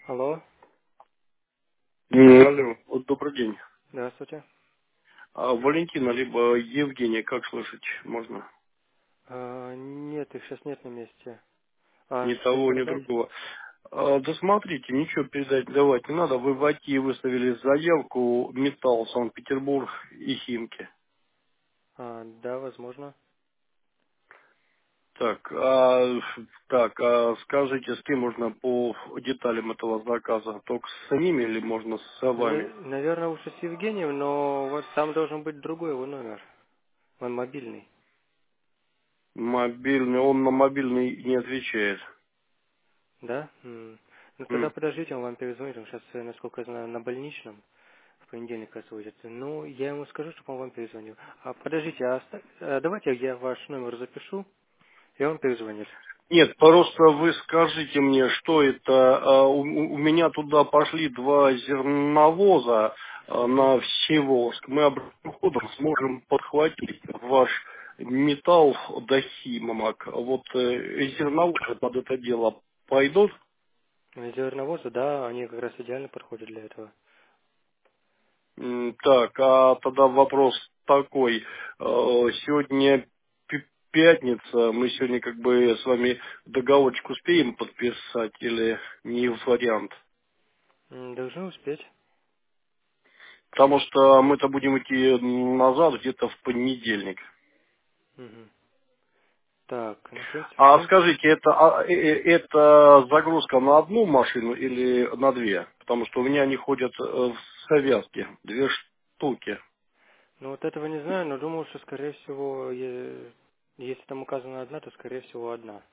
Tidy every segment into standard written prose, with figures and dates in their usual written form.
Алло, Алло, вот добрый день. здравствуйте. Валентина, либо Евгения, как слышать можно? Нет, их сейчас нет на месте. Ни Что-нибудь того, ни передать? другого. Да смотрите, ничего передать давать не надо. Вы в АТИ выставили заявку «Металл Санкт-Петербург» и «Химки». Да, возможно. Так, скажите, с кем можно по деталям этого заказа? Только с ними или можно с вами? Наверное, лучше с Евгением, но вот там должен быть другой его номер. Он мобильный. Мобильный, он на мобильный не отвечает. Да? Ну тогда подождите, он вам перезвонит. Он сейчас, насколько я знаю, на больничном. В понедельник, кажется, выйдет. Ну, я ему скажу, чтобы он вам перезвонил. Подождите, давайте я ваш номер запишу, и он перезвонит. Нет, просто вы скажите мне, что это. У меня туда пошли два зерновоза Мгм. на Всеволожск. Мы обратным ходом сможем подхватить ваш металл до Химок. Вот зерновозы под это дело пойдут. Зерновозы, да, они как раз идеально подходят для этого. Так, а тогда вопрос такой. Сегодня пятница, мы сегодня как бы с вами договорчик успеем подписать или не вариант? Должны успеть. Потому что мы-то будем идти назад где-то в понедельник. Мгм. Так, ну, в А принципе, скажите, это загрузка на одну машину или на две? Потому что у меня они ходят в связке, две штуки. ну, вот этого не знаю, но думаю, что, скорее всего, если там указана одна, то, скорее всего, одна.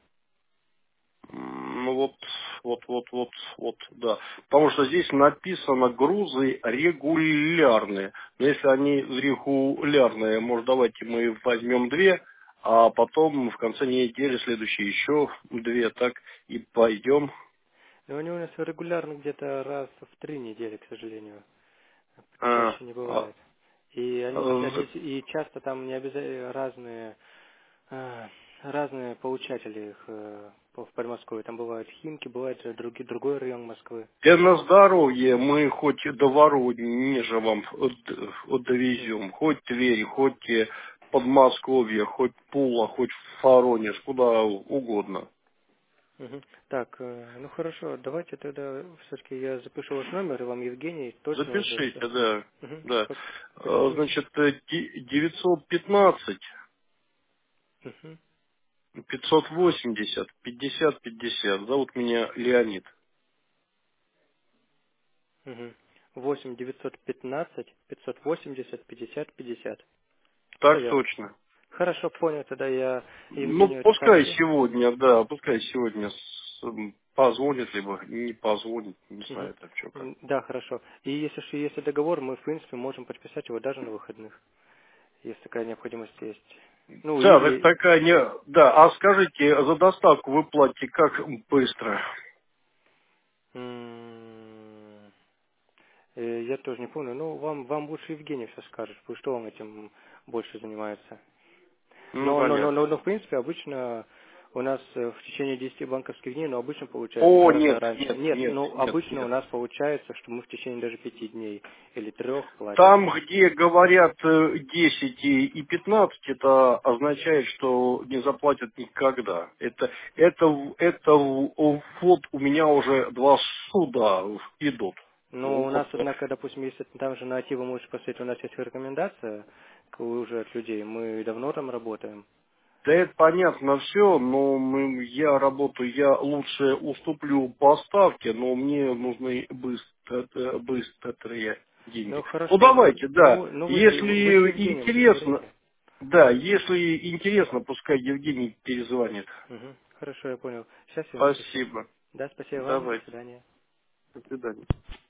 Ну вот, да. Потому что здесь написано грузы регулярные. Но если они регулярные, может давайте мы возьмем две, а потом в конце недели следующие еще две, так и пойдем. Но они у нас регулярно где-то раз в 3 недели, к сожалению. А, Чаще не а, бывает. И э, и часто там не обязательно а, разные получатели их в Подмосковье. Там бывают Химки, бывает другой район Москвы. для на здоровье мы хоть до Воронежа вам Мгм. довезем, хоть Тверь, хоть Подмосковье, хоть Тула, хоть Воронеж, куда угодно. Мгм. Так, ну хорошо, давайте тогда все-таки я запишу ваш номер, и вам Евгений точно уже все. Запишите, да. Мгм. Да. Какой номер? Значит, 915 Мгм. 580 50 50. Зовут меня Леонид. Мгм. 8 915 580 50 50. Все Так верно. точно. Хорошо, понял, тогда я Ну, Евгению это пускай сообщу. сегодня, да, пускай сегодня позвонит, либо не позвонит, не Мгм. знаю, так что как. Да, хорошо. И если договор, мы, в принципе, можем подписать его даже на выходных, если такая необходимость есть. Ну, Да, так или... такая не... Да, а скажите, за доставку вы платите как быстро? м, Я тоже не помню. Ну, вам лучше Евгений все скажет, потому что он этим больше занимается. Ну, понятно. Но, в принципе, обычно у нас в течение 10 банковских дней, но обычно получается О, гораздо нет, раньше. нет, Нет, нет, ну, нет, обычно у нет. нас получается, что мы в течение даже 5 дней или 3 платим. Там, где говорят 10 и 15, это означает, что не заплатят никогда. Вот у меня уже два суда идут. Ну, у Вот. нас, однако, допустим, если там же на АТИ вы можете посмотреть, у нас есть рекомендация уже от людей, мы давно там работаем. Да это понятно все, но я работаю, я лучше уступлю поставки, но мне нужны быстрые деньги. Ну, Ну хорошо, давайте, да, вы с если Евгением интересно, поговорите. да, если интересно, пускай Евгений перезвонит. Мгм. Хорошо, я понял. Сейчас я запишу. Спасибо. Да, спасибо вам, до Давайте. свидания. До свидания.